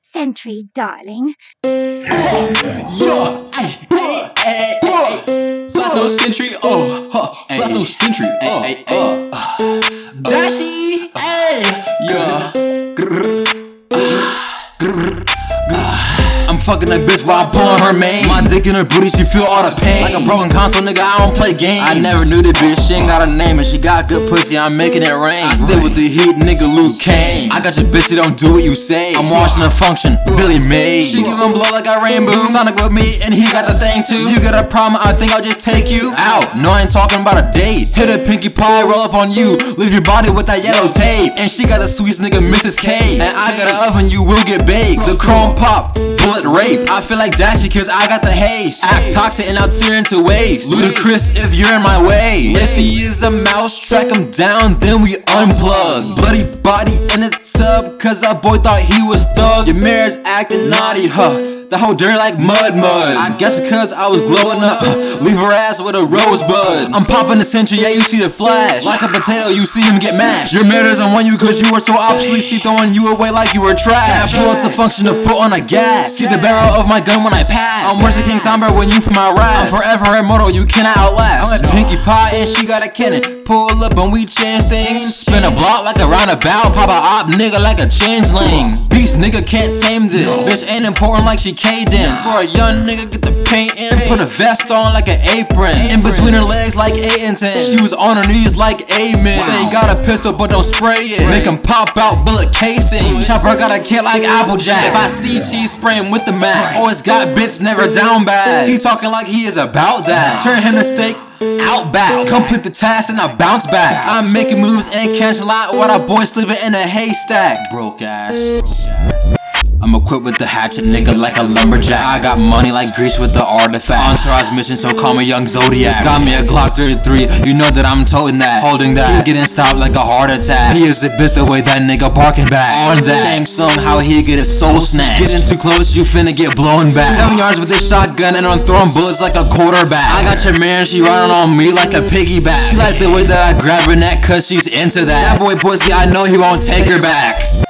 Sentry, darling. Flash no sentry, flash no sentry, Dashy, I'm fucking that bitch while I'm pulling her mane. My dick in her booty, she feel all the pain. Like a broken console, nigga, I don't play games. I never knew this bitch, she ain't got a name. And she got good pussy, I'm making it rain. I stay with the heat, nigga, Luke Kane. I got your bitch, she don't do what you say. I'm watching her function, Billy Mays. She giving blow like a rainbow. Sonic with me, and he got the thing too. You got a problem, I think I'll just take you out. No, I ain't talking about a date. Hit a pinky pie, roll up on you. Leave your body with that yellow tape. And she got the sweetest nigga, Mrs. K. And I got an oven, you will get baked. The chrome pop, bullet rape. I feel like Dashy cause I got the haste. Act toxic and I'll tear into waste. Ludicrous if you're in my way. If he is a mouse, track him down, then we unplug. Bloody body in a tub, cause our boy thought he was thug. Your mare's acting naughty, the whole dirty like mud. I guess cause I was glowing up, leave her ass with a rosebud. I'm popping the sentry, yeah, you see the flash. Like a potato, you see him get mashed. Your mare doesn't want you cause you were so obsolete. She throwing you away like you were trash. I pull out to function the foot on a gas. See the barrel of my gun when I pass. I'm worse than King Somber when you from my rap. I'm forever immortal, you cannot outlast. I'm a pinky pie and she got a cannon. Pull up and we change things. Spin a block like a roundabout. Pop a op nigga like a changeling. Beast nigga can't tame this. Bitch ain't important like she cadence. For a young nigga get the paint in. Put a vest on like an apron. In between her legs like 8 and 10. She was on her knees like amen. Say you got a pistol but don't spray it. Make him pop out bullet casing. Chopper got a kid like Applejack. If I see cheese, spray him with the Mac. Always got bitch, never down bad. He talking like he is about that. Turn him to steak out back. Complete the task and I bounce back. I'm making moves and cancel out while our boy sleeping in a haystack. Broke ass. I'm equipped with the hatchet, nigga, like a lumberjack. I got money like Grease with the artifact. Entourage mission, so call me Young Zodiac. Got me a Glock 33, you know that I'm toting that. Holding that, he getting stopped like a heart attack. He is the bitch the way that nigga barking back. On that, Shang Tsung, how he get his soul snatched. Getting too close, you finna get blown back. 7 yards with this shotgun and I'm throwing bullets like a quarterback. I got your man, she running on me like a piggyback. She like the way that I grab her neck cause she's into that. That boy pussy, I know he won't take her back.